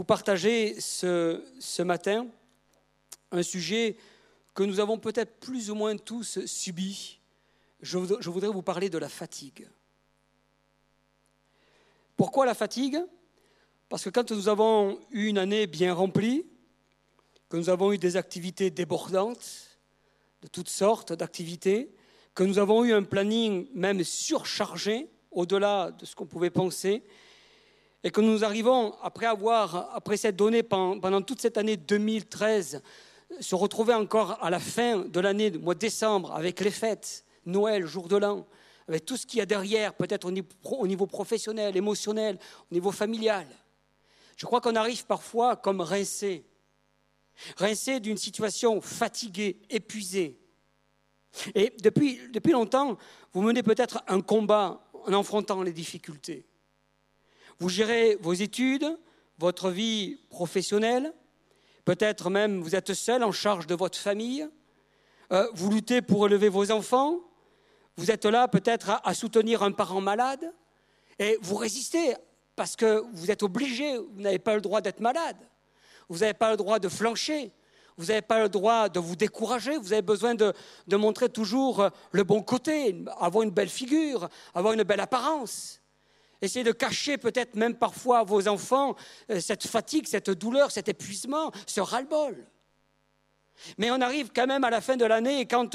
vous partager ce matin un sujet que nous avons peut-être plus ou moins tous subi. Je voudrais vous parler de la fatigue. Pourquoi la fatigue ? Parce que quand nous avons eu une année bien remplie, que nous avons eu des activités débordantes, de toutes sortes d'activités, que nous avons eu un planning même surchargé, au-delà de ce qu'on pouvait penser, et que nous arrivons, après s'être donné pendant toute cette année 2013, se retrouver encore à la fin de l'année, du mois de décembre, avec les fêtes, Noël, jour de l'an, avec tout ce qu'il y a derrière, peut-être au niveau professionnel, émotionnel, au niveau familial. Je crois qu'on arrive parfois comme rincé d'une situation fatiguée, épuisée. Et depuis longtemps, vous menez peut-être un combat en affrontant les difficultés. Vous gérez vos études, votre vie professionnelle, peut-être même vous êtes seul en charge de votre famille, vous luttez pour élever vos enfants, vous êtes là peut-être à soutenir un parent malade, et vous résistez parce que vous êtes obligé, vous n'avez pas le droit d'être malade, vous n'avez pas le droit de flancher, vous n'avez pas le droit de vous décourager, vous avez besoin de montrer toujours le bon côté, avoir une belle figure, avoir une belle apparence. Essayez de cacher peut-être même parfois à vos enfants cette fatigue, cette douleur, cet épuisement, ce ras-le-bol. Mais on arrive quand même à la fin de l'année et quand,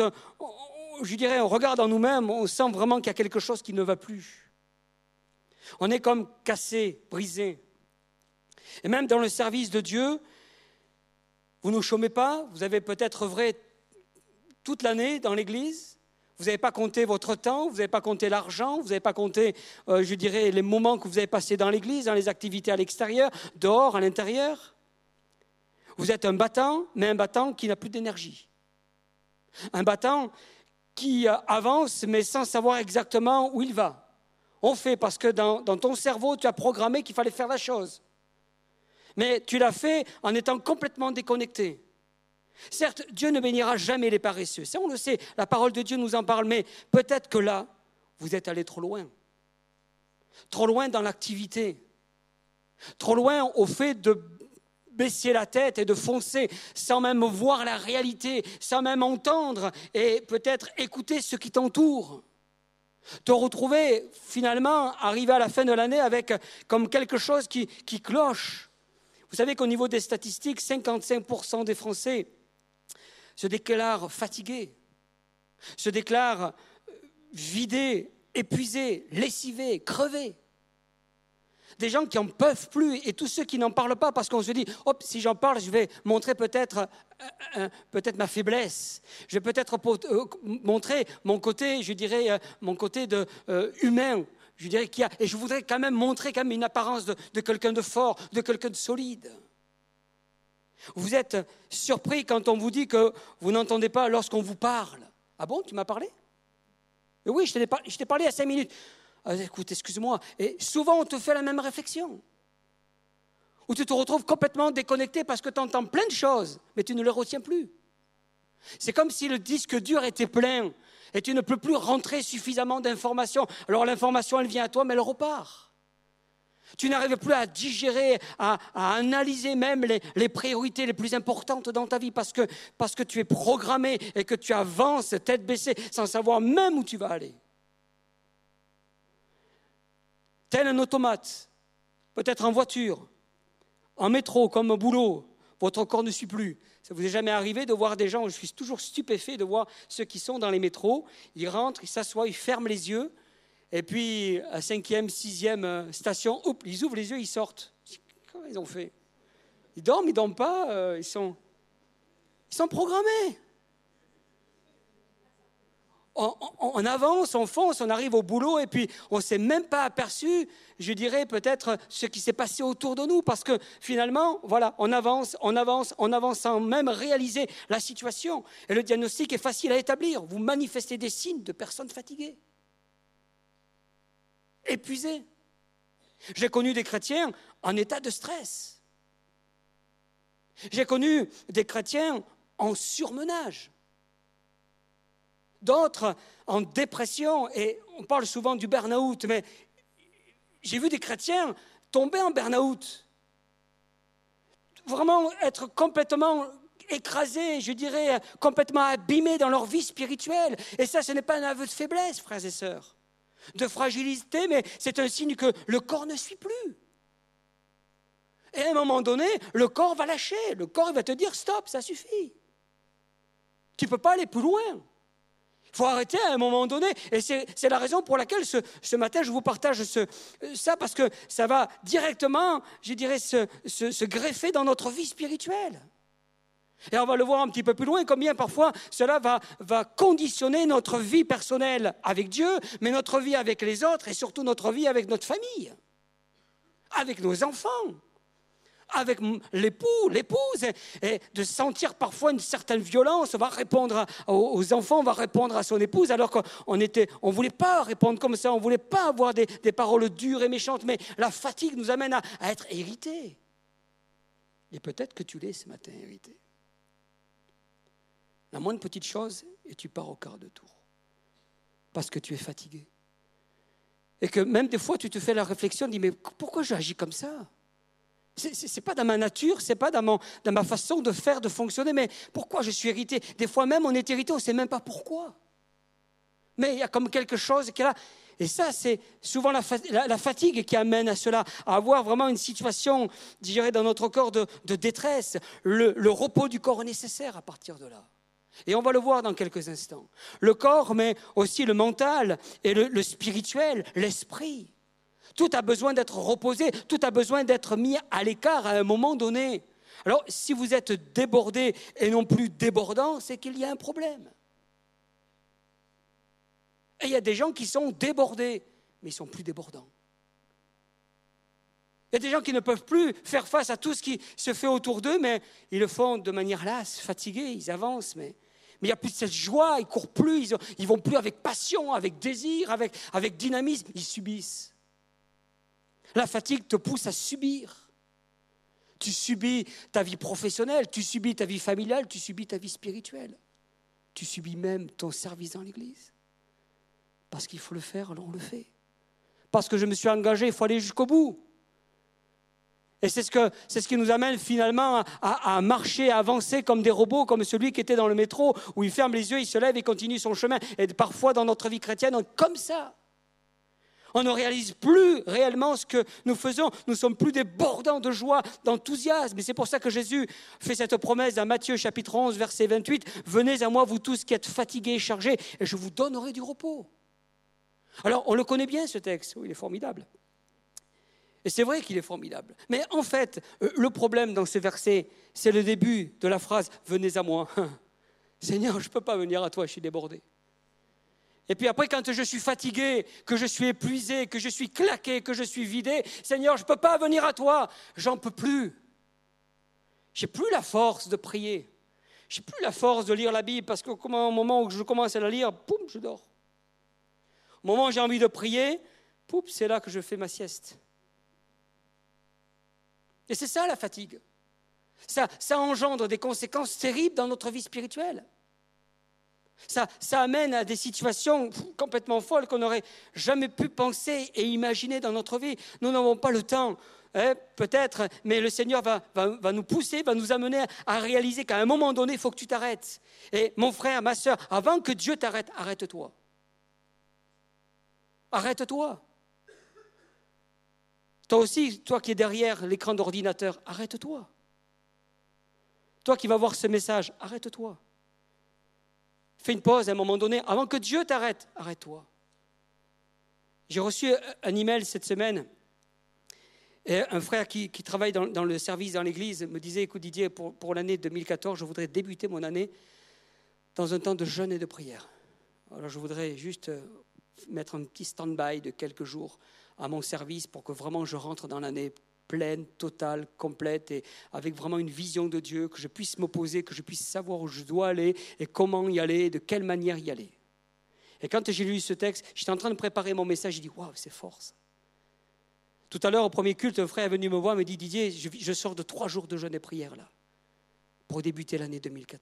on regarde en nous-mêmes, on sent vraiment qu'il y a quelque chose qui ne va plus. On est comme cassé, brisé. Et même dans le service de Dieu, vous ne chômez pas, vous avez peut-être œuvré toute l'année dans l'église, vous n'avez pas compté votre temps, vous n'avez pas compté l'argent, vous n'avez pas compté, les moments que vous avez passés dans l'église, dans les activités à l'extérieur, dehors, à l'intérieur. Vous êtes un battant, mais un battant qui n'a plus d'énergie. Un battant qui avance, mais sans savoir exactement où il va. On fait parce que dans ton cerveau, tu as programmé qu'il fallait faire la chose. Mais tu l'as fait en étant complètement déconnecté. Certes, Dieu ne bénira jamais les paresseux. Ça, on le sait, la parole de Dieu nous en parle, mais peut-être que là, vous êtes allé trop loin. Trop loin dans l'activité. Trop loin au fait de baisser la tête et de foncer sans même voir la réalité, sans même entendre et peut-être écouter ce qui t'entoure. Te retrouver finalement, arrivé à la fin de l'année avec comme quelque chose qui cloche. Vous savez qu'au niveau des statistiques, 55% des Français se déclarent fatigués, se déclarent vidés, épuisés, lessivés, crevés. Des gens qui n'en peuvent plus et tous ceux qui n'en parlent pas parce qu'on se dit « hop, si j'en parle, je vais montrer peut-être ma faiblesse. Je vais peut-être montrer mon côté, humain. » Et je voudrais quand même montrer quand même une apparence de quelqu'un de fort, de quelqu'un de solide. Vous êtes surpris quand on vous dit que vous n'entendez pas lorsqu'on vous parle. Ah bon, tu m'as parlé ? Oui, je t'ai parlé à 5 minutes. Écoute, excuse-moi. Et souvent, on te fait la même réflexion. Où tu te retrouves complètement déconnecté parce que tu entends plein de choses, mais tu ne les retiens plus. C'est comme si le disque dur était plein et tu ne peux plus rentrer suffisamment d'informations. Alors l'information, elle vient à toi, mais elle repart. Tu n'arrives plus à digérer, à analyser même les priorités les plus importantes dans ta vie parce que tu es programmé et que tu avances tête baissée sans savoir même où tu vas aller. Tel un automate, peut-être en voiture, en métro, comme au boulot, votre corps ne suit plus. Ça vous est jamais arrivé de voir des gens, je suis toujours stupéfait de voir ceux qui sont dans les métros, ils rentrent, ils s'assoient, ils ferment les yeux, et puis à 5e, 6e station, ils ouvrent les yeux, ils sortent. Comment ils ont fait ? Ils dorment pas, ils sont programmés. On avance, on fonce, on arrive au boulot et puis on ne s'est même pas aperçu, peut-être ce qui s'est passé autour de nous parce que finalement, voilà, on avance sans même réaliser la situation. Et le diagnostic est facile à établir. Vous manifestez des signes de personnes fatiguées, épuisées. J'ai connu des chrétiens en état de stress. J'ai connu des chrétiens en surmenage. D'autres en dépression, et on parle souvent du burn-out, mais j'ai vu des chrétiens tomber en burn-out. vraiment être complètement écrasés, je dirais, complètement abîmés dans leur vie spirituelle. Et ça, ce n'est pas un aveu de faiblesse, frères et sœurs, de fragilité, mais c'est un signe que le corps ne suit plus. Et à un moment donné, le corps va lâcher. Le corps il va te dire, stop, ça suffit. Tu ne peux pas aller plus loin. Il faut arrêter à un moment donné. Et c'est la raison pour laquelle ce matin, je vous partage ça, parce que ça va directement, je dirais, se greffer dans notre vie spirituelle. Et on va le voir un petit peu plus loin, combien parfois cela va conditionner notre vie personnelle avec Dieu, mais notre vie avec les autres et surtout notre vie avec notre famille, avec nos enfants, avec l'époux, l'épouse, et de sentir parfois une certaine violence. On va répondre aux enfants, on va répondre à son épouse, alors qu'on ne voulait pas répondre comme ça, on ne voulait pas avoir des paroles dures et méchantes, mais la fatigue nous amène à être irrités. Et peut-être que tu l'es ce matin, irrité. La moindre petite chose, et tu pars au quart de tour, parce que tu es fatigué. Et que même des fois, tu te fais la réflexion, dis mais pourquoi j'agis comme ça ? C'est pas dans ma nature, c'est pas dans ma façon de faire, de fonctionner, mais pourquoi je suis irrité ? Des fois même, on est irrité, on ne sait même pas pourquoi. Mais il y a comme quelque chose qui est là. Et ça, c'est souvent la fatigue qui amène à cela, à avoir vraiment une situation, je dirais, dans notre corps de détresse. Le repos du corps est nécessaire à partir de là. Et on va le voir dans quelques instants. Le corps, mais aussi le mental et le spirituel, l'esprit. Tout a besoin d'être reposé, tout a besoin d'être mis à l'écart à un moment donné. Alors, si vous êtes débordé et non plus débordant, c'est qu'il y a un problème. Et il y a des gens qui sont débordés, mais ils ne sont plus débordants. Il y a des gens qui ne peuvent plus faire face à tout ce qui se fait autour d'eux, mais ils le font de manière lasse, fatigués, ils avancent, mais il n'y a plus de cette joie, ils ne courent plus, ils ne vont plus avec passion, avec désir, avec dynamisme, ils subissent. La fatigue te pousse à subir. Tu subis ta vie professionnelle, tu subis ta vie familiale, tu subis ta vie spirituelle. Tu subis même ton service dans l'église. Parce qu'il faut le faire, alors on le fait. Parce que je me suis engagé, il faut aller jusqu'au bout. Et c'est ce qui nous amène finalement à marcher, à avancer comme des robots, comme celui qui était dans le métro, où il ferme les yeux, il se lève et continue son chemin. Et parfois dans notre vie chrétienne, on est comme ça. On ne réalise plus réellement ce que nous faisons. Nous ne sommes plus débordants de joie, d'enthousiasme. Et c'est pour ça que Jésus fait cette promesse dans Matthieu chapitre 11, verset 28. « Venez à moi, vous tous qui êtes fatigués et chargés, et je vous donnerai du repos. » Alors, on le connaît bien ce texte. Oui, il est formidable. Et c'est vrai qu'il est formidable. Mais en fait, le problème dans ces versets, c'est le début de la phrase « Venez à moi ». Seigneur, je ne peux pas venir à toi, je suis débordé. Et puis après, quand je suis fatigué, que je suis épuisé, que je suis claqué, que je suis vidé, Seigneur, je ne peux pas venir à toi, j'en peux plus. Je n'ai plus la force de prier. Je n'ai plus la force de lire la Bible, parce qu'au moment où je commence à la lire, poum, je dors. Au moment où j'ai envie de prier, poum, c'est là que je fais ma sieste. Et c'est ça la fatigue. Ça engendre des conséquences terribles dans notre vie spirituelle. Ça amène à des situations complètement folles qu'on n'aurait jamais pu penser et imaginer dans notre vie. Nous n'avons pas le temps, peut-être, mais le Seigneur va nous pousser, va nous amener à réaliser qu'à un moment donné, il faut que tu t'arrêtes. Et mon frère, ma sœur, avant que Dieu t'arrête, arrête-toi. Arrête-toi. Toi aussi, toi qui es derrière l'écran d'ordinateur, arrête-toi. Toi qui vas voir ce message, arrête-toi. Fais une pause à un moment donné. Avant que Dieu t'arrête, arrête-toi. J'ai reçu un email cette semaine. Et un frère qui travaille dans le service dans l'église me disait, écoute Didier, pour l'année 2014, je voudrais débuter mon année dans un temps de jeûne et de prière. Alors je voudrais juste mettre un petit stand-by de quelques jours à mon service pour que vraiment je rentre dans l'année pleine, totale, complète et avec vraiment une vision de Dieu, que je puisse m'opposer, que je puisse savoir où je dois aller et comment y aller, de quelle manière y aller. Et quand j'ai lu ce texte, j'étais en train de préparer mon message, j'ai dit « Waouh, c'est fort ça !» Tout à l'heure, au premier culte, un frère est venu me voir et me dit « Didier, je sors de 3 jours de jeûne et prière là, pour débuter l'année 2014. »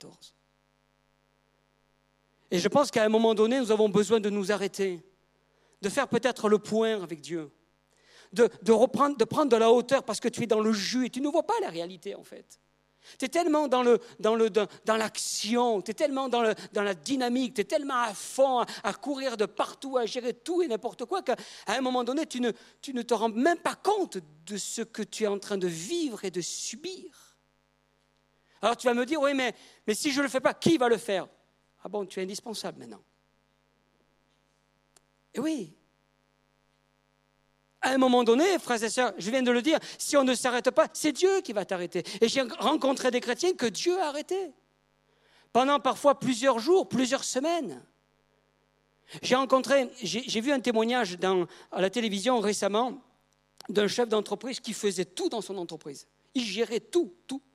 Et je pense qu'à un moment donné, nous avons besoin de nous arrêter, de faire peut-être le point avec Dieu, de prendre de la hauteur parce que tu es dans le jus et tu ne vois pas la réalité en fait. Tu es tellement dans l'action, tu es tellement dans la dynamique, tu es tellement à fond, à courir de partout, à gérer tout et n'importe quoi, qu'à un moment donné, tu ne te rends même pas compte de ce que tu es en train de vivre et de subir. Alors tu vas me dire, oui, mais si je ne le fais pas, qui va le faire? Ah bon, tu es indispensable maintenant. Et oui. À un moment donné, frères et sœurs, je viens de le dire, si on ne s'arrête pas, c'est Dieu qui va t'arrêter. Et j'ai rencontré des chrétiens que Dieu a arrêtés. Pendant parfois plusieurs jours, plusieurs semaines. J'ai vu un témoignage à la télévision récemment d'un chef d'entreprise qui faisait tout dans son entreprise. Il gérait tout.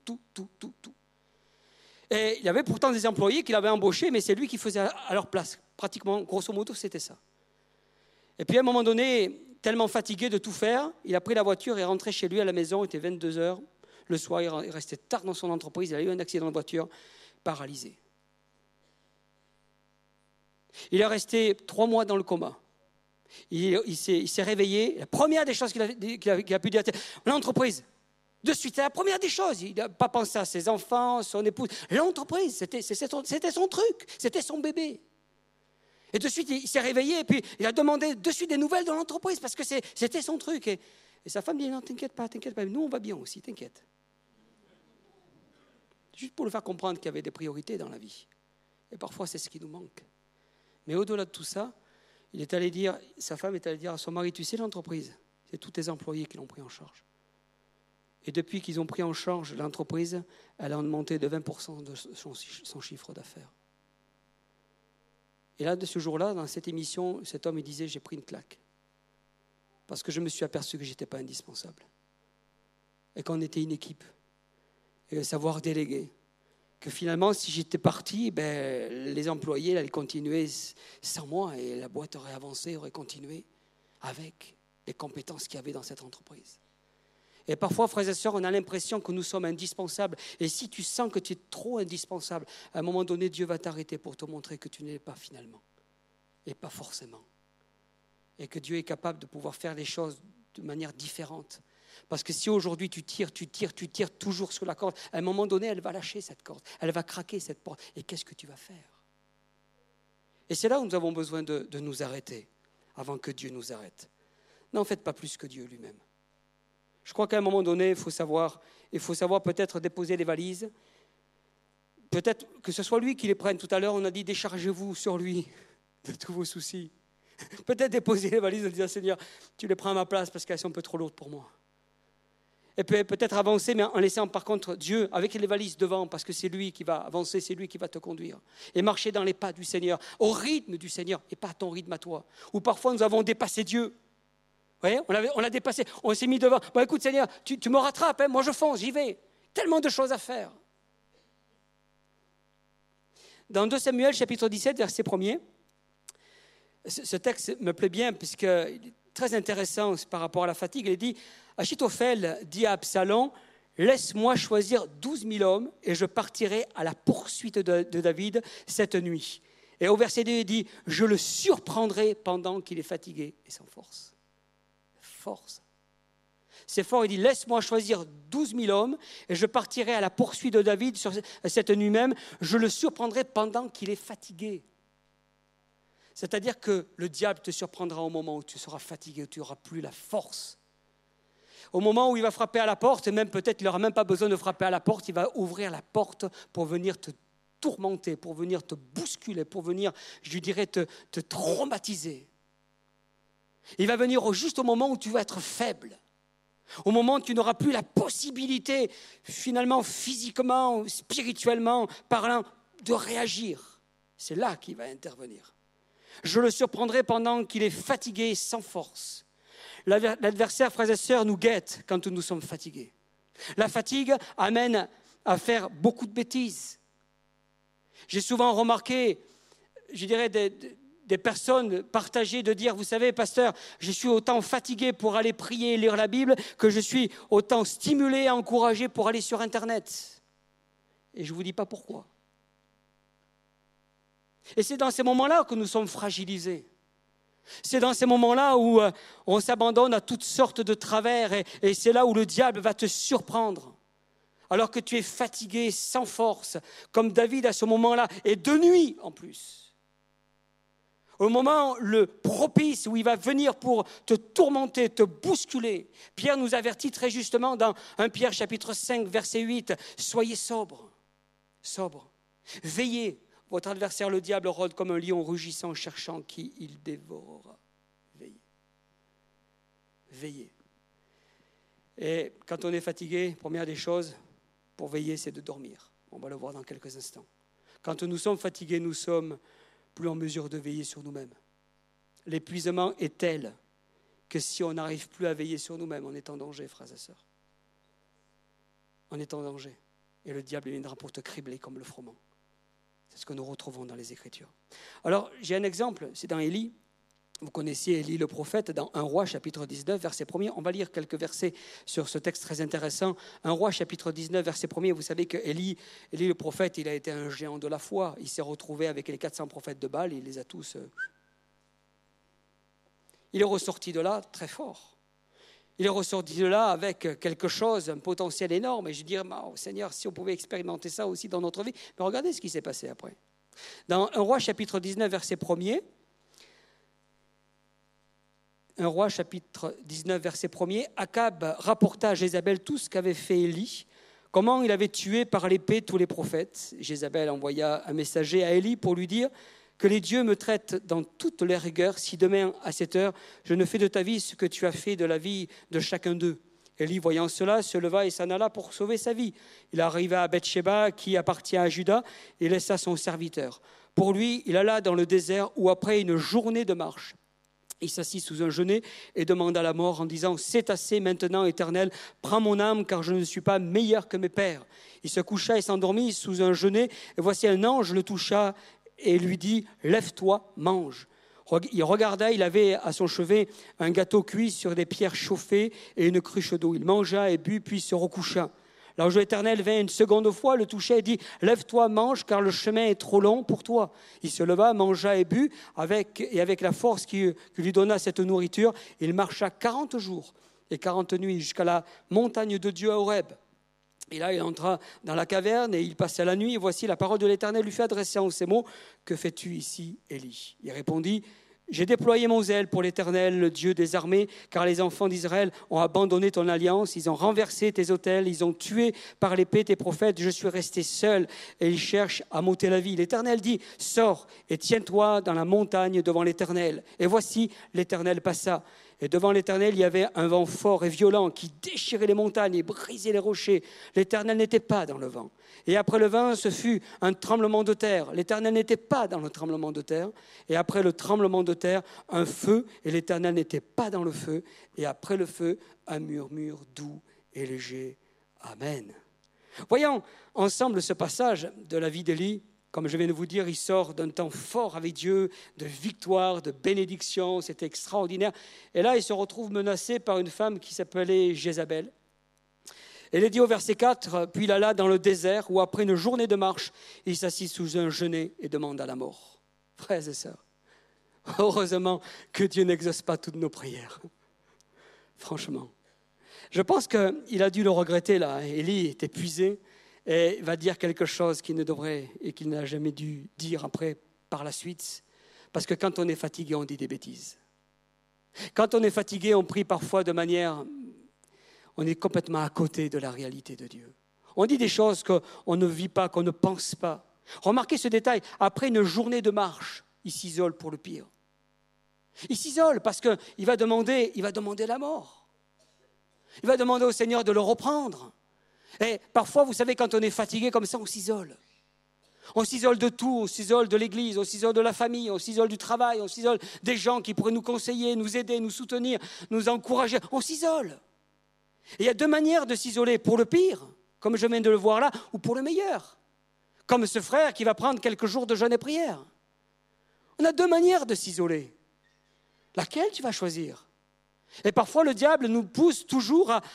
Et il y avait pourtant des employés qu'il avait embauchés, mais c'est lui qui faisait à leur place. Pratiquement, grosso modo, c'était ça. Et puis à un moment donné, tellement fatigué de tout faire, il a pris la voiture et est rentré chez lui à la maison, il était 22h. Le soir, il restait tard dans son entreprise, il a eu un accident de voiture, paralysé. Il est resté 3 mois dans le coma. Il s'est réveillé. La première des choses qu'il a pu dire, l'entreprise, de suite, c'est la première des choses. Il n'a pas pensé à ses enfants, son épouse. L'entreprise, c'était son truc, c'était son bébé. Et de suite, il s'est réveillé et puis il a demandé de suite des nouvelles de l'entreprise parce que c'était son truc. Et sa femme dit, non, t'inquiète pas, nous on va bien aussi, t'inquiète. Juste pour le faire comprendre qu'il y avait des priorités dans la vie. Et parfois, c'est ce qui nous manque. Mais au-delà de tout ça, sa femme est allée dire à son mari, tu sais l'entreprise, c'est tous tes employés qui l'ont pris en charge. Et depuis qu'ils ont pris en charge l'entreprise, elle a augmenté de 20% de son chiffre d'affaires. Et là, de ce jour-là, dans cette émission, cet homme il disait, j'ai pris une claque. Parce que je me suis aperçu que je n'étais pas indispensable. Et qu'on était une équipe. Et savoir déléguer. Que finalement, si j'étais parti, les employés allaient continuer sans moi et la boîte aurait avancé, aurait continué avec les compétences qu'il y avait dans cette entreprise. Et parfois, frères et sœurs, on a l'impression que nous sommes indispensables. Et si tu sens que tu es trop indispensable, à un moment donné, Dieu va t'arrêter pour te montrer que tu n'es pas finalement. Et pas forcément. Et que Dieu est capable de pouvoir faire les choses de manière différente. Parce que si aujourd'hui tu tires toujours sur la corde, à un moment donné, elle va lâcher cette corde. Elle va craquer cette porte. Et qu'est-ce que tu vas faire? Et c'est là où nous avons besoin de nous arrêter, avant que Dieu nous arrête. N'en faites pas plus que Dieu lui-même. Je crois qu'à un moment donné, il faut savoir peut-être déposer les valises. Peut-être que ce soit lui qui les prenne. Tout à l'heure, on a dit déchargez-vous sur lui de tous vos soucis. Peut-être déposer les valises en disant Seigneur, tu les prends à ma place parce qu'elles sont un peu trop lourdes pour moi. Et puis peut-être avancer, mais en laissant par contre Dieu avec les valises devant, parce que c'est lui qui va avancer, c'est lui qui va te conduire. Et marcher dans les pas du Seigneur, au rythme du Seigneur, et pas à ton rythme à toi. Ou parfois nous avons dépassé Dieu. Vous voyez, on l'a dépassé, on s'est mis devant. Bon écoute Seigneur, tu me rattrapes, hein, moi je fonce, j'y vais. Tellement de choses à faire. Dans 2 Samuel, chapitre 17, verset 1er, ce texte me plaît bien, puisqu'il est très intéressant par rapport à la fatigue. Il dit, Achitophel dit à Absalom, laisse-moi choisir 12 000 hommes et je partirai à la poursuite de David cette nuit. Et au verset 2, il dit, je le surprendrai pendant qu'il est fatigué et sans force. Force. C'est fort, il dit, laisse-moi choisir 12 000 hommes et je partirai à la poursuite de David sur cette nuit même. Je le surprendrai pendant qu'il est fatigué. C'est-à-dire que le diable te surprendra au moment où tu seras fatigué, où tu n'auras plus la force. Au moment où il va frapper à la porte, et même peut-être il n'aura même pas besoin de frapper à la porte, il va ouvrir la porte pour venir te tourmenter, pour venir te bousculer, pour venir, je dirais, te traumatiser. Il va venir juste au moment où tu vas être faible, au moment où tu n'auras plus la possibilité, finalement, physiquement, spirituellement parlant, de réagir. C'est là qu'il va intervenir. Je le surprendrai pendant qu'il est fatigué, sans force. L'adversaire, frères et sœurs, nous guette quand nous sommes fatigués. La fatigue amène à faire beaucoup de bêtises. J'ai souvent remarqué, je dirais, des personnes partager, de dire, vous savez, pasteur, je suis autant fatigué pour aller prier et lire la Bible que je suis autant stimulé et encouragé pour aller sur Internet. Et je ne vous dis pas pourquoi. Et c'est dans ces moments-là que nous sommes fragilisés. C'est dans ces moments-là où on s'abandonne à toutes sortes de travers et c'est là où le diable va te surprendre. Alors que tu es fatigué, sans force, comme David à ce moment-là, et de nuit en plus. Au moment le propice où il va venir pour te tourmenter, te bousculer. Pierre nous avertit très justement dans 1 Pierre chapitre 5, verset 8, « Soyez sobres, veillez. Votre adversaire, le diable, rôde comme un lion rugissant, cherchant qui il dévorera. » Veillez. Et quand on est fatigué, première des choses, pour veiller, c'est de dormir. On va le voir dans quelques instants. Quand nous sommes fatigués, nous sommes plus en mesure de veiller sur nous-mêmes. L'épuisement est tel que si on n'arrive plus à veiller sur nous-mêmes, on est en danger, frères et sœurs. On est en danger. Et le diable viendra pour te cribler comme le froment. C'est ce que nous retrouvons dans les Écritures. Alors, j'ai un exemple, c'est dans Élie. Vous connaissiez Élie le prophète dans 1 Roi chapitre 19, verset 1er. On va lire quelques versets sur ce texte très intéressant. 1 Roi chapitre 19, verset 1er. Vous savez que Élie le prophète, il a été un géant de la foi. Il s'est retrouvé avec les 400 prophètes de Baal, il les a tous... Il est ressorti de là très fort. Il est ressorti de là avec quelque chose, un potentiel énorme. Et je dirais, oh, Seigneur, si on pouvait expérimenter ça aussi dans notre vie. Mais regardez ce qui s'est passé après. Dans 1 Roi chapitre 19, verset 1er, 1 Roi chapitre 19, verset 1er, Akab rapporta à Jézabel tout ce qu'avait fait Élie, comment il avait tué par l'épée tous les prophètes. Jézabel envoya un messager à Élie pour lui dire que les dieux me traitent dans toute leur rigueur si demain à cette heure je ne fais de ta vie ce que tu as fait de la vie de chacun d'eux. Élie, voyant cela, se leva et s'en alla pour sauver sa vie. Il arriva à Beth-Shéba, qui appartient à Juda, et laissa son serviteur. Pour lui, il alla dans le désert où, après une journée de marche, il s'assit sous un genêt et demanda la mort en disant « C'est assez maintenant, Éternel, prends mon âme, car je ne suis pas meilleur que mes pères. » Il se coucha et s'endormit sous un genêt, et voici un ange le toucha et lui dit « Lève-toi, mange ». Il regarda, il avait à son chevet un gâteau cuit sur des pierres chauffées et une cruche d'eau. Il mangea et but, puis se recoucha. L'ange éternel vint une seconde fois, le toucha et dit « Lève-toi, mange, car le chemin est trop long pour toi. » Il se leva, mangea et but, avec la force qui lui donna cette nourriture. Il marcha 40 jours et 40 nuits jusqu'à la montagne de Dieu à Horeb. Et là, il entra dans la caverne et il passa la nuit. Et voici, la parole de l'Éternel lui fut adressée en ces mots. « Que fais-tu ici, Élie ?» Il répondit « J'ai déployé mon zèle pour l'Éternel, le Dieu des armées, car les enfants d'Israël ont abandonné ton alliance, ils ont renversé tes autels, ils ont tué par l'épée tes prophètes. Je suis resté seul et ils cherchent à m'ôter la vie. » L'Éternel dit « Sors et tiens-toi dans la montagne devant l'Éternel. » Et voici, l'Éternel passa. Et devant l'Éternel, il y avait un vent fort et violent qui déchirait les montagnes et brisait les rochers. L'Éternel n'était pas dans le vent. Et après le vent, ce fut un tremblement de terre. L'Éternel n'était pas dans le tremblement de terre. Et après le tremblement de terre, un feu. Et l'Éternel n'était pas dans le feu. Et après le feu, un murmure doux et léger. Amen. Voyons ensemble ce passage de la vie d'Élie. Comme je viens de vous dire, il sort d'un temps fort avec Dieu, de victoire, de bénédiction, c'était extraordinaire. Et là, il se retrouve menacé par une femme qui s'appelait Jézabel. Elle est dit au verset 4, « Puis il alla dans le désert où après une journée de marche, il s'assit sous un genêt et demanda la mort. » Frères et sœurs, heureusement que Dieu n'exauce pas toutes nos prières. Franchement. Je pense qu'il a dû le regretter là. Élie est épuisé. Et va dire quelque chose qu'il ne devrait et qu'il n'a jamais dû dire après, par la suite. Parce que quand on est fatigué, on dit des bêtises. Quand on est fatigué, on prie parfois de manière... On est complètement à côté de la réalité de Dieu. On dit des choses qu'on ne vit pas, qu'on ne pense pas. Remarquez ce détail. Après une journée de marche, il s'isole pour le pire. Il s'isole parce qu'il va demander la mort. Il va demander au Seigneur de le reprendre. Et parfois, vous savez, quand on est fatigué comme ça, on s'isole. On s'isole de tout, on s'isole de l'église, on s'isole de la famille, on s'isole du travail, on s'isole des gens qui pourraient nous conseiller, nous aider, nous soutenir, nous encourager. On s'isole. Et il y a deux manières de s'isoler, pour le pire, comme je viens de le voir là, ou pour le meilleur. Comme ce frère qui va prendre quelques jours de jeûne et prière. On a deux manières de s'isoler. Laquelle tu vas choisir ? Et parfois, le diable nous pousse toujours à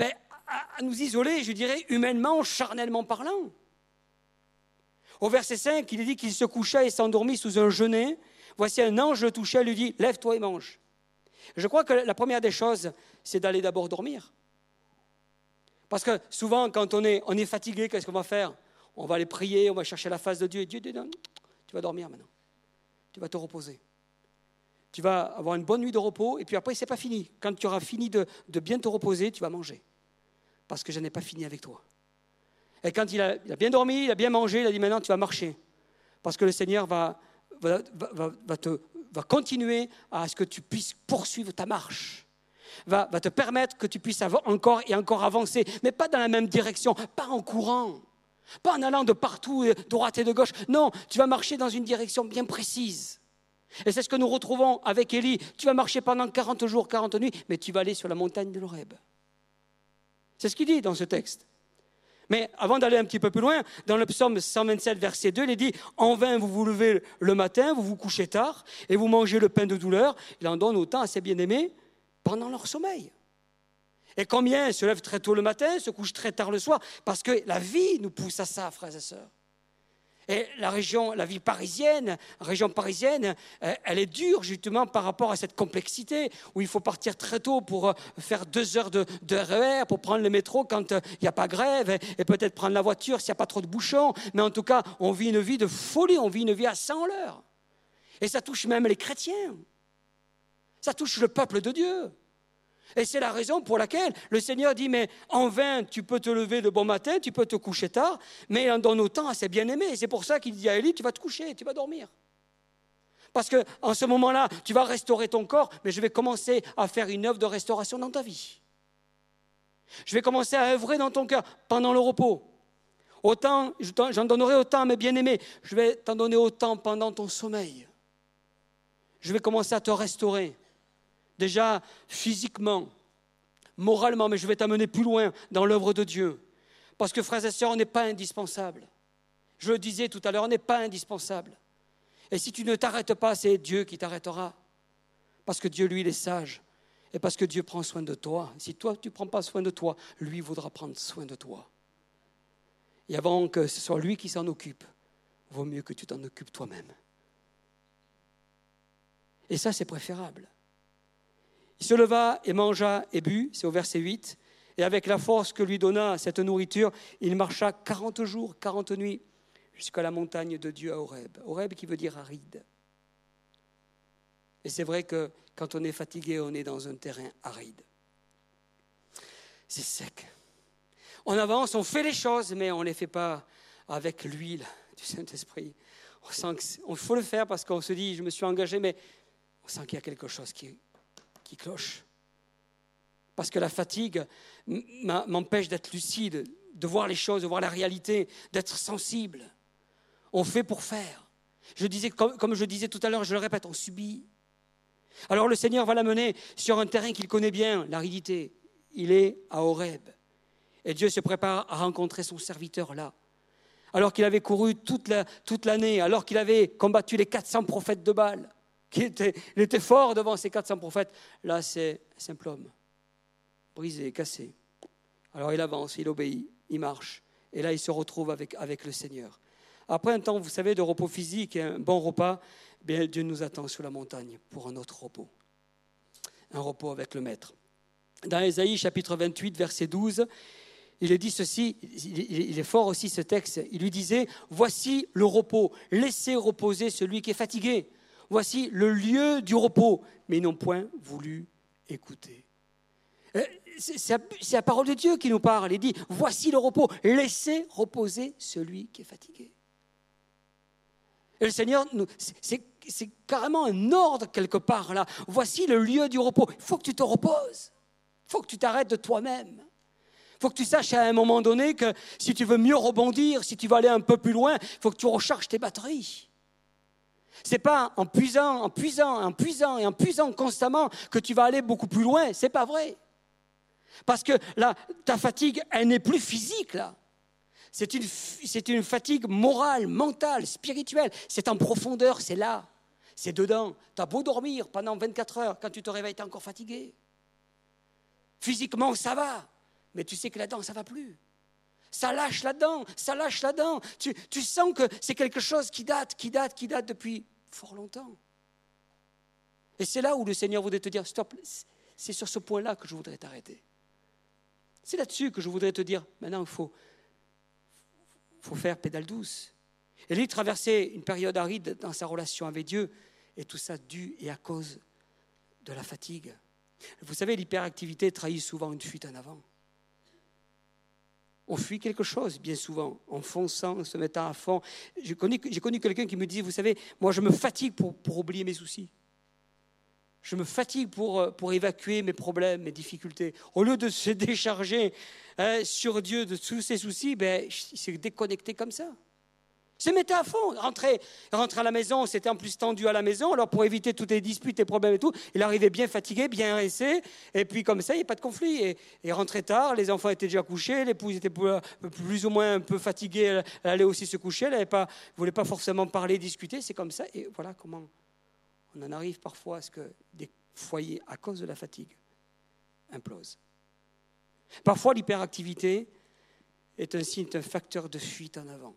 nous isoler, je dirais, humainement, charnellement parlant. Au verset 5, il est dit qu'il se coucha et s'endormit sous un genêt. Voici un ange le touchait et lui dit, lève-toi et mange. Je crois que la première des choses, c'est d'aller d'abord dormir. Parce que souvent, quand on est fatigué, qu'est-ce qu'on va faire? On va aller prier, on va chercher la face de Dieu. Et Dieu dit, non, tu vas dormir maintenant. Tu vas te reposer. Tu vas avoir une bonne nuit de repos. Et puis après, ce n'est pas fini. Quand tu auras fini de bien te reposer, tu vas manger. Parce que je n'ai pas fini avec toi. Et quand il a bien dormi, il a bien mangé, il a dit, maintenant, tu vas marcher. Parce que le Seigneur va continuer à ce que tu puisses poursuivre ta marche. Va te permettre que tu puisses encore et encore avancer, mais pas dans la même direction, pas en courant, pas en allant de partout, de droite et de gauche. Non, tu vas marcher dans une direction bien précise. Et c'est ce que nous retrouvons avec Élie. Tu vas marcher pendant 40 jours, 40 nuits, mais tu vas aller sur la montagne de l'Horeb. C'est ce qu'il dit dans ce texte. Mais avant d'aller un petit peu plus loin, dans le psaume 127, verset 2, il dit « En vain, vous vous levez le matin, vous vous couchez tard, et vous mangez le pain de douleur. » Il en donne autant à ses bien-aimés pendant leur sommeil. Et combien se lèvent très tôt le matin, se couchent très tard le soir, parce que la vie nous pousse à ça, frères et sœurs. Et la vie parisienne, elle est dure justement par rapport à cette complexité où il faut partir très tôt pour faire 2 heures de RER, pour prendre le métro quand il n'y a pas grève et peut-être prendre la voiture s'il n'y a pas trop de bouchons. Mais en tout cas, on vit une vie de folie, on vit une vie à 100 à l'heure. Et ça touche même les chrétiens. Ça touche le peuple de Dieu. Et c'est la raison pour laquelle le Seigneur dit, mais en vain, tu peux te lever de bon matin, tu peux te coucher tard, mais il en donne autant à ses bien-aimés. Et c'est pour ça qu'il dit à Élie, tu vas te coucher, tu vas dormir. Parce qu'en ce moment-là, tu vas restaurer ton corps, mais je vais commencer à faire une œuvre de restauration dans ta vie. Je vais commencer à œuvrer dans ton cœur pendant le repos. Autant, j'en donnerai autant à mes bien-aimés, je vais t'en donner autant pendant ton sommeil. Je vais commencer à te restaurer. Déjà physiquement, moralement, mais je vais t'amener plus loin dans l'œuvre de Dieu. Parce que frères et sœurs, on n'est pas indispensable. Je le disais tout à l'heure, on n'est pas indispensable. Et si tu ne t'arrêtes pas, c'est Dieu qui t'arrêtera. Parce que Dieu, lui, il est sage. Et parce que Dieu prend soin de toi. Si toi, tu ne prends pas soin de toi, lui voudra prendre soin de toi. Et avant que ce soit lui qui s'en occupe, vaut mieux que tu t'en occupes toi-même. Et ça, c'est préférable. Il se leva et mangea et but, c'est au verset 8, et avec la force que lui donna cette nourriture, il marcha 40 jours, 40 nuits, jusqu'à la montagne de Dieu à Horeb. Horeb qui veut dire aride. Et c'est vrai que quand on est fatigué, on est dans un terrain aride. C'est sec. On avance, on fait les choses, mais on ne les fait pas avec l'huile du Saint-Esprit. On sent qu'il faut le faire parce qu'on se dit, je me suis engagé, mais on sent qu'il y a quelque chose qui cloche. Parce que la fatigue m'empêche d'être lucide, de voir les choses, de voir la réalité, d'être sensible. On fait pour faire. Je disais, comme je disais tout à l'heure, je le répète, on subit. Alors le Seigneur va l'amener sur un terrain qu'il connaît bien, l'aridité. Il est à Horeb. Et Dieu se prépare à rencontrer son serviteur là. Alors qu'il avait couru toute l'année, alors qu'il avait combattu les 400 prophètes de Baal. Il était fort devant ces 400 prophètes. Là, c'est un simple homme, brisé, cassé. Alors il avance, il obéit, il marche. Et là, il se retrouve avec le Seigneur. Après un temps, vous savez, de repos physique et un bon repas, bien, Dieu nous attend sur la montagne pour un autre repos. Un repos avec le Maître. Dans Ésaïe, chapitre 28, verset 12, il est dit ceci, il est fort aussi ce texte, il lui disait « Voici le repos, laissez reposer celui qui est fatigué. » Voici le lieu du repos, mais ils n'ont point voulu écouter. C'est la parole de Dieu qui nous parle. Il dit, voici le repos, laissez reposer celui qui est fatigué. Et le Seigneur, c'est carrément un ordre quelque part là. Voici le lieu du repos. Il faut que tu te reposes. Il faut que tu t'arrêtes de toi-même. Il faut que tu saches à un moment donné que si tu veux mieux rebondir, si tu veux aller un peu plus loin, il faut que tu recharges tes batteries. Ce n'est pas en puisant constamment que tu vas aller beaucoup plus loin. Ce n'est pas vrai. Parce que là, ta fatigue, elle n'est plus physique là. C'est une fatigue morale, mentale, spirituelle. C'est en profondeur, c'est là. C'est dedans. Tu as beau dormir pendant 24 heures, quand tu te réveilles, tu es encore fatigué. Physiquement, ça va. Mais tu sais que là-dedans, ça ne va plus. Ça lâche là-dedans. Tu sens que c'est quelque chose qui date depuis fort longtemps. Et c'est là où le Seigneur voudrait te dire, stop, c'est sur ce point-là que je voudrais t'arrêter. C'est là-dessus que je voudrais te dire, maintenant il faut faire pédale douce. Élie traversait une période aride dans sa relation avec Dieu, et tout ça dû et à cause de la fatigue. Vous savez, l'hyperactivité trahit souvent une fuite en avant. On fuit quelque chose, bien souvent, en fonçant, en se mettant à fond. J'ai connu quelqu'un qui me disait, vous savez, moi je me fatigue pour oublier mes soucis. Je me fatigue pour évacuer mes problèmes, mes difficultés. Au lieu de se décharger sur Dieu de tous ses soucis, il s'est déconnecté comme ça. Il se mettait à fond. Rentrer à la maison, c'était en plus tendu à la maison. Alors pour éviter toutes les disputes, les problèmes et tout, il arrivait bien fatigué, bien rincé. Et puis comme ça, il n'y a pas de conflit. Et il rentrait tard, les enfants étaient déjà couchés, l'épouse était plus ou moins un peu fatiguée, elle allait aussi se coucher, elle ne voulait pas forcément parler, discuter. C'est comme ça. Et voilà comment on en arrive parfois à ce que des foyers, à cause de la fatigue, implosent. Parfois, l'hyperactivité est un facteur de fuite en avant,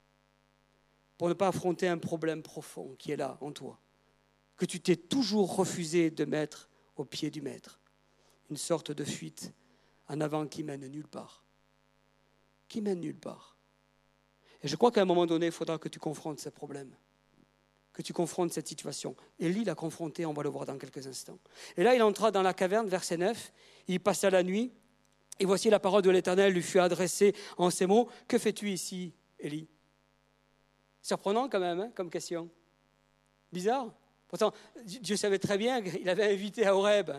pour ne pas affronter un problème profond qui est là en toi, que tu t'es toujours refusé de mettre au pied du maître. Une sorte de fuite en avant qui mène nulle part. Qui mène nulle part. Et je crois qu'à un moment donné, il faudra que tu confrontes ce problème, que tu confrontes cette situation. Élie l'a confronté, on va le voir dans quelques instants. Et là, il entra dans la caverne, verset 9, il passa la nuit, et voici la parole de l'Éternel lui fut adressée en ces mots. Que fais-tu ici, Élie ? Surprenant quand même, comme question. Bizarre. Pourtant, Dieu savait très bien qu'il avait invité à Horeb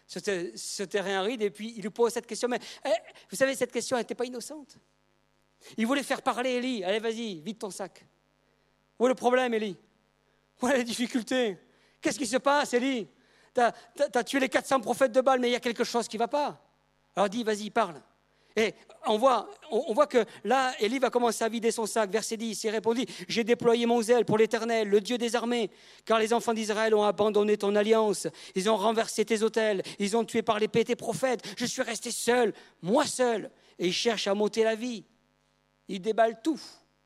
ce terrain aride, et puis il lui pose cette question. Mais vous savez, cette question n'était pas innocente. Il voulait faire parler Élie. Allez, vas-y, vide ton sac. Où est le problème, Élie ? Où est la difficulté ? Qu'est-ce qui se passe, Élie ? T'as tué les 400 prophètes de Baal, mais il y a quelque chose qui ne va pas. Alors dis, vas-y, parle. Et on voit que là, Élie va commencer à vider son sac. Verset 10, il répondit, « J'ai déployé mon zèle pour l'Éternel, le Dieu des armées, car les enfants d'Israël ont abandonné ton alliance. Ils ont renversé tes autels, ils ont tué par l'épée tes prophètes. Je suis resté seul, moi seul, et ils cherchent à m'ôter la vie. » Il déballe tout.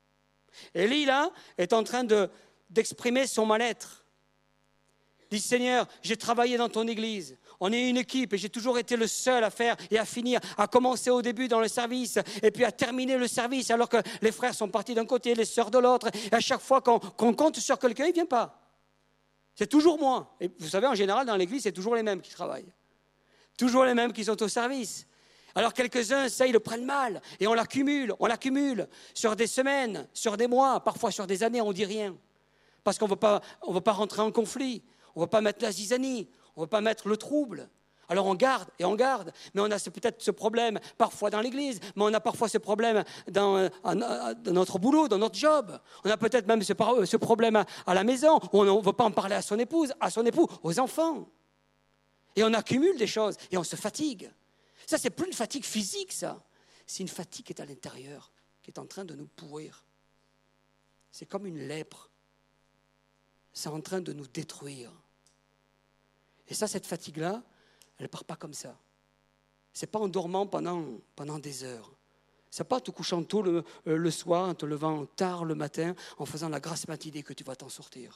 Élie, là, est en train d'exprimer son mal-être. Il dit, « Seigneur, j'ai travaillé dans ton église. On est une équipe et j'ai toujours été le seul à faire et à finir, à commencer au début dans le service et puis à terminer le service alors que les frères sont partis d'un côté, les sœurs de l'autre. Et à chaque fois qu'on compte sur quelqu'un, il ne vient pas. C'est toujours moi. Et vous savez, en général, dans l'église, c'est toujours les mêmes qui travaillent. Toujours les mêmes qui sont au service. Alors quelques-uns, ça, ils le prennent mal et on l'accumule sur des semaines, sur des mois, parfois sur des années, on ne dit rien. Parce qu'on ne veut pas rentrer en conflit, on ne veut pas mettre la zizanie. On ne veut pas mettre le trouble. Alors on garde, mais on a peut-être ce problème parfois dans l'église, mais on a parfois ce problème dans notre boulot, dans notre job. On a peut-être même ce problème à la maison, où on ne veut pas en parler à son épouse, à son époux, aux enfants. Et on accumule des choses, et on se fatigue. Ça, c'est plus une fatigue physique, ça. C'est une fatigue qui est à l'intérieur, qui est en train de nous pourrir. C'est comme une lèpre. C'est en train de nous détruire. Et ça, cette fatigue-là, elle ne part pas comme ça. Ce n'est pas en dormant pendant des heures. Ce n'est pas en te couchant tôt le soir, en te levant tard le matin, en faisant la grasse matinée que tu vas t'en sortir.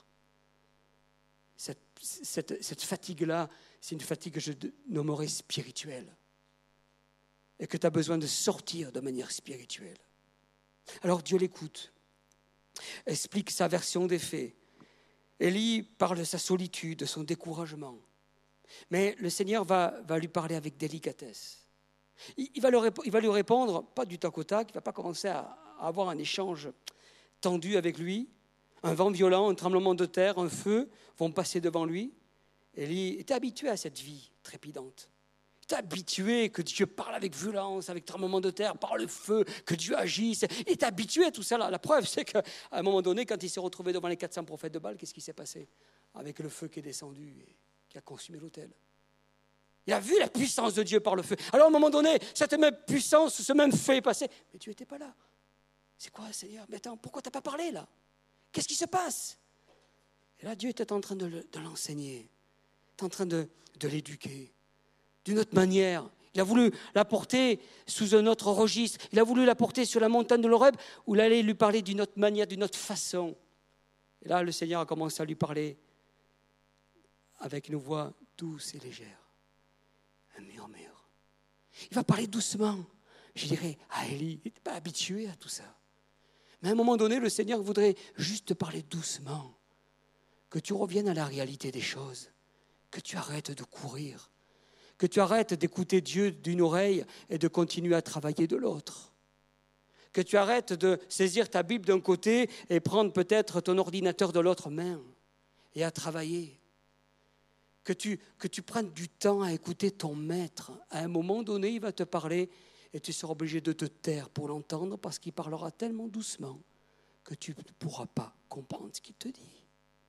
Cette fatigue-là, c'est une fatigue que je nommerais spirituelle. Et que tu as besoin de sortir de manière spirituelle. Alors Dieu l'écoute, explique sa version des faits. Élie parle de sa solitude, de son découragement. Mais le Seigneur va lui parler avec délicatesse. Il va lui répondre, pas du tac au tac, il ne va pas commencer à avoir un échange tendu avec lui. Un vent violent, un tremblement de terre, un feu vont passer devant lui. Élie était habitué à cette vie trépidante. Il était habitué que Dieu parle avec violence, avec tremblement de terre, par le feu, que Dieu agisse. Il était habitué à tout ça. La preuve, c'est qu'à un moment donné, quand il s'est retrouvé devant les 400 prophètes de Baal, qu'est-ce qui s'est passé ? Avec le feu qui est descendu et qui a consumé l'autel. Il a vu la puissance de Dieu par le feu. Alors à un moment donné, cette même puissance, ce même feu est passé. Mais Dieu n'était pas là. C'est quoi, Seigneur ? Mais attends, pourquoi tu n'as pas parlé là ? Qu'est-ce qui se passe ? Et là, Dieu était en train de l'enseigner. Il était en train de l'éduquer. D'une autre manière. Il a voulu l'apporter sous un autre registre. Il a voulu l'apporter sur la montagne de l'Horeb où il allait lui parler d'une autre manière, d'une autre façon. Et là, le Seigneur a commencé à lui parler avec une voix douce et légère, un murmure. Il va parler doucement. Je dirais, Élie, il n'était pas habitué à tout ça. Mais à un moment donné, le Seigneur voudrait juste te parler doucement, que tu reviennes à la réalité des choses, que tu arrêtes de courir, que tu arrêtes d'écouter Dieu d'une oreille et de continuer à travailler de l'autre. Que tu arrêtes de saisir ta Bible d'un côté et prendre peut-être ton ordinateur de l'autre main et à travailler. Que tu prennes du temps à écouter ton maître. À un moment donné, il va te parler et tu seras obligé de te taire pour l'entendre parce qu'il parlera tellement doucement que tu ne pourras pas comprendre ce qu'il te dit.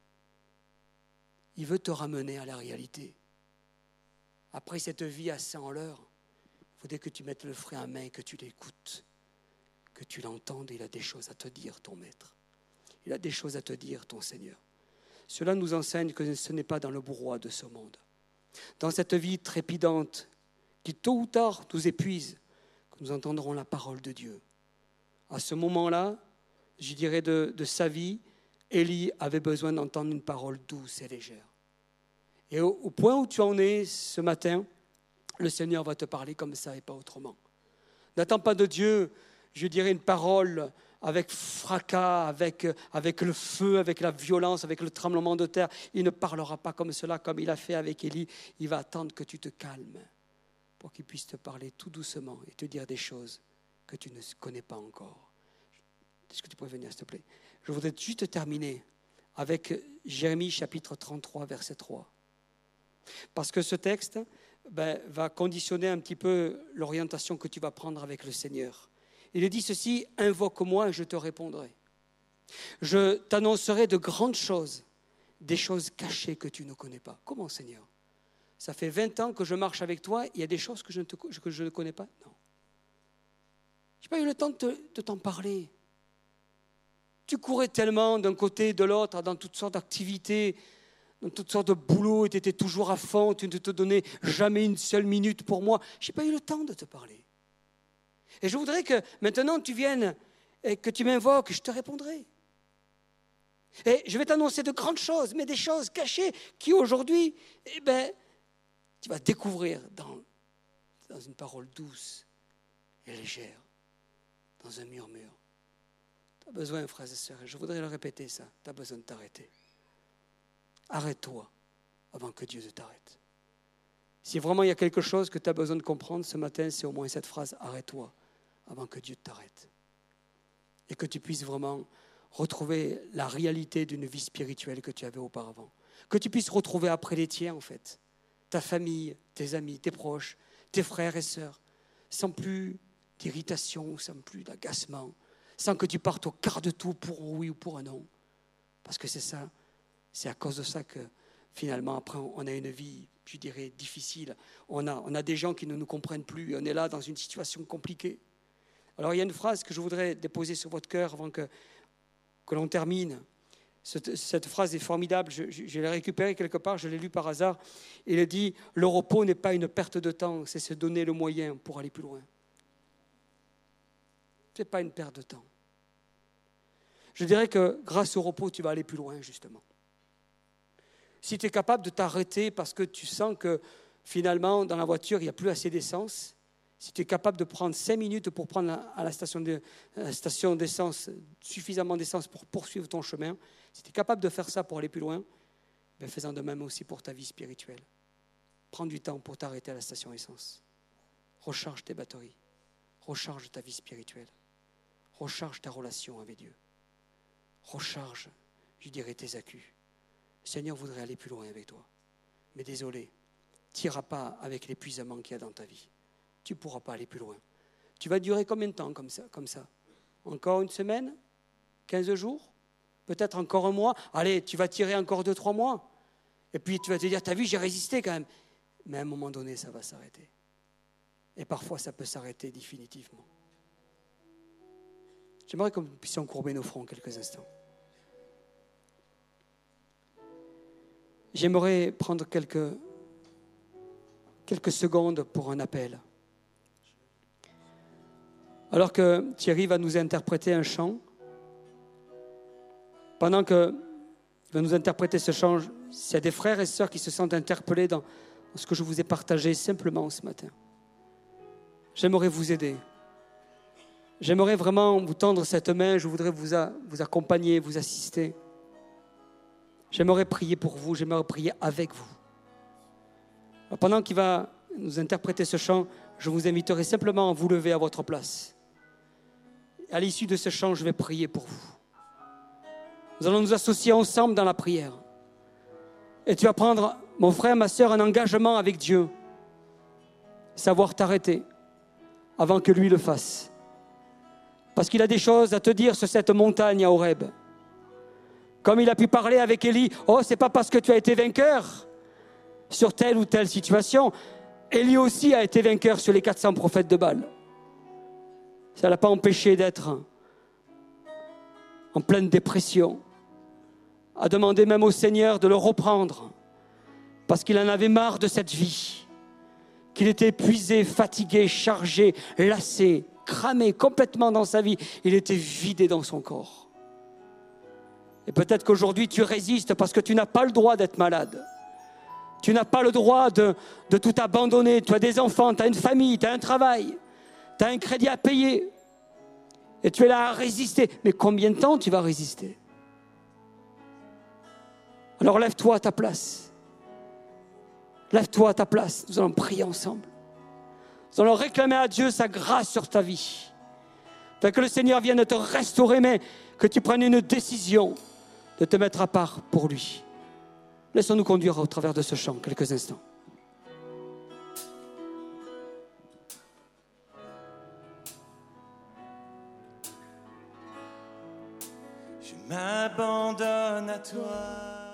Il veut te ramener à la réalité. Après cette vie à 100 l'heure, il faudrait que tu mettes le frein à main et que tu l'écoutes, que tu l'entendes. Il a des choses à te dire, ton maître. Il a des choses à te dire, ton Seigneur. Cela nous enseigne que ce n'est pas dans le brouhaha de ce monde, dans cette vie trépidante qui tôt ou tard nous épuise, que nous entendrons la parole de Dieu. À ce moment-là, je dirais de sa vie, Élie avait besoin d'entendre une parole douce et légère. Et au point où tu en es ce matin, le Seigneur va te parler comme ça et pas autrement. N'attends pas de Dieu, je dirais, une parole avec fracas, avec le feu, avec la violence, avec le tremblement de terre. Il ne parlera pas comme cela, comme il a fait avec Élie. Il va attendre que tu te calmes pour qu'il puisse te parler tout doucement et te dire des choses que tu ne connais pas encore. Est-ce que tu pourrais venir, s'il te plaît? Je voudrais juste terminer avec Jérémie chapitre 33, verset 3. Parce que ce texte va conditionner un petit peu l'orientation que tu vas prendre avec le Seigneur. Il dit ceci, « Invoque-moi et je te répondrai. Je t'annoncerai de grandes choses, des choses cachées que tu ne connais pas. » Comment, Seigneur? Ça fait 20 ans que je marche avec toi, il y a des choses que je ne connais pas? Non. Je n'ai pas eu le temps de t'en parler. Tu courais tellement d'un côté et de l'autre, dans toutes sortes d'activités, dans toutes sortes de boulots, et tu étais toujours à fond, tu ne te donnais jamais une seule minute pour moi. Je n'ai pas eu le temps de te parler. Et je voudrais que maintenant tu viennes et que tu m'invoques, je te répondrai. Et je vais t'annoncer de grandes choses, mais des choses cachées qui aujourd'hui, tu vas découvrir dans une parole douce et légère, dans un murmure. Tu as besoin, frères et sœurs, je voudrais le répéter ça, tu as besoin de t'arrêter. Arrête-toi avant que Dieu ne t'arrête. Si vraiment il y a quelque chose que tu as besoin de comprendre ce matin, c'est au moins cette phrase, arrête-toi avant que Dieu t'arrête. Et que tu puisses vraiment retrouver la réalité d'une vie spirituelle que tu avais auparavant. Que tu puisses retrouver après les tiens, en fait, ta famille, tes amis, tes proches, tes frères et sœurs, sans plus d'irritation, sans plus d'agacement, sans que tu partes au quart de tout pour un oui ou pour un non. Parce que c'est ça, c'est à cause de ça que finalement, après, on a une vie, je dirais, difficile. On a des gens qui ne nous comprennent plus. On est là dans une situation compliquée. Alors, il y a une phrase que je voudrais déposer sur votre cœur avant que l'on termine. Cette phrase est formidable. Je l'ai récupérée quelque part, je l'ai lue par hasard. Il dit « Le repos n'est pas une perte de temps, c'est se donner le moyen pour aller plus loin. » Ce n'est pas une perte de temps. Je dirais que grâce au repos, tu vas aller plus loin, justement. Si tu es capable de t'arrêter parce que tu sens que finalement, dans la voiture, il n'y a plus assez d'essence, si tu es capable de prendre 5 minutes pour prendre à la station d'essence suffisamment d'essence pour poursuivre ton chemin, si tu es capable de faire ça pour aller plus loin, fais-en de même aussi pour ta vie spirituelle. Prends du temps pour t'arrêter à la station essence. Recharge tes batteries. Recharge ta vie spirituelle. Recharge ta relation avec Dieu. Recharge, je dirais, tes accus. Le Seigneur voudrait aller plus loin avec toi. Mais désolé, tu n'iras pas avec l'épuisement qu'il y a dans ta vie. Tu ne pourras pas aller plus loin. Tu vas durer combien de temps comme ça? Encore une semaine? 15 jours? Peut-être encore un mois? Allez, tu vas tirer encore 2-3 mois. Et puis tu vas te dire, t'as vu, j'ai résisté quand même. Mais à un moment donné, ça va s'arrêter. Et parfois, ça peut s'arrêter définitivement. J'aimerais que nous puissions courber nos fronts quelques instants. J'aimerais prendre quelques secondes pour un appel. Alors que Thierry va nous interpréter un chant, pendant que Il va nous interpréter ce chant. S'il y a des frères et sœurs qui se sentent interpellés dans ce que je vous ai partagé simplement ce matin, j'aimerais vous aider. J'aimerais vraiment vous tendre cette main. Je voudrais vous accompagner, vous assister. J'aimerais prier pour vous. J'aimerais prier avec vous. Alors, pendant qu'il va nous interpréter ce chant, je vous inviterai simplement à vous lever à votre place. À l'issue de ce chant, je vais prier pour vous. Nous allons nous associer ensemble dans la prière. Et tu vas prendre, mon frère, ma sœur, un engagement avec Dieu. Savoir t'arrêter avant que lui le fasse. Parce qu'il a des choses à te dire sur cette montagne à Horeb. Comme il a pu parler avec Élie, oh, c'est pas parce que tu as été vainqueur sur telle ou telle situation. Élie aussi a été vainqueur sur les 400 prophètes de Baal. Ça ne l'a pas empêché d'être en pleine dépression, à demander même au Seigneur de le reprendre, parce qu'il en avait marre de cette vie, qu'il était épuisé, fatigué, chargé, lassé, cramé complètement dans sa vie. Il était vidé dans son corps. Et peut-être qu'aujourd'hui tu résistes parce que tu n'as pas le droit d'être malade. Tu n'as pas le droit de tout abandonner. Tu as des enfants, tu as une famille, tu as un travail, tu as un crédit à payer. Et tu es là à résister. Mais combien de temps tu vas résister? Alors lève-toi à ta place. Lève-toi à ta place. Nous allons prier ensemble. Nous allons réclamer à Dieu sa grâce sur ta vie. Fait que le Seigneur vienne te restaurer, mais que tu prennes une décision de te mettre à part pour lui. Laissons-nous conduire au travers de ce chant quelques instants. Je m'abandonne à toi.